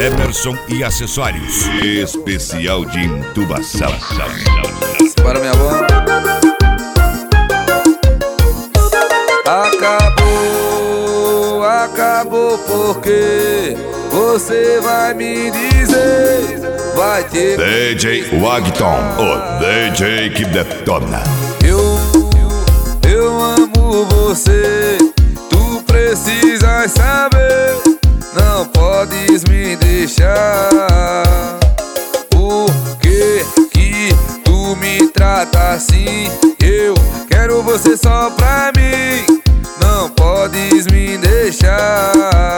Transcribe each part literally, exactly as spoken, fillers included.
Emerson e acessórios. Especial de intubação. Para minha avó. Acabou, acabou porque você vai me dizer, vai ter D J Wagton, o D J que detona. Eu, eu amo você, tu precisas saber, não podes me deixar. Por que que tu me trata assim? Eu quero você só pra mim, não podes me deixar.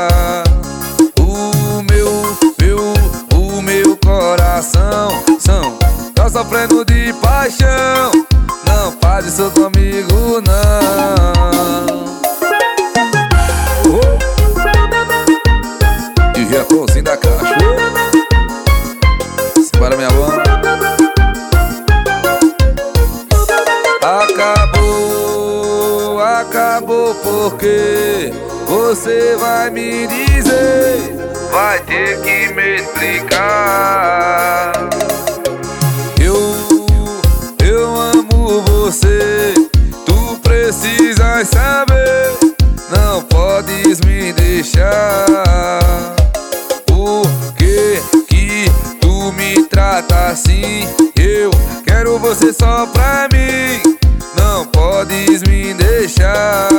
O meu, meu, o meu coração são, tá sofrendo de paixão, não faz isso comigo não. Oh. E o Japãozinho da caixa. Para minha avó. Acabou, acabou porque você vai me dizer, vai ter que me explicar. Eu, eu amo você, tu precisas saber, não podes me deixar. Por que que tu me trata assim? Eu quero você só pra mim, não podes me deixar.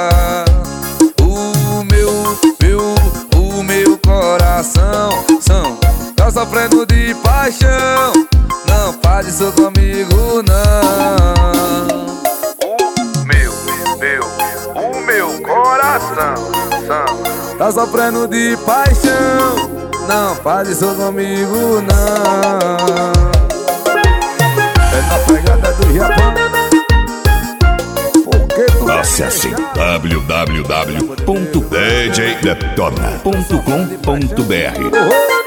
O meu, meu, o meu coração são, tá sofrendo de paixão, não faz isso comigo não. O meu, meu, o meu coração são, tá sofrendo de paixão, não faz isso comigo não. É na pegada do Japão. Acesse w w w ponto d j detona ponto com ponto b r.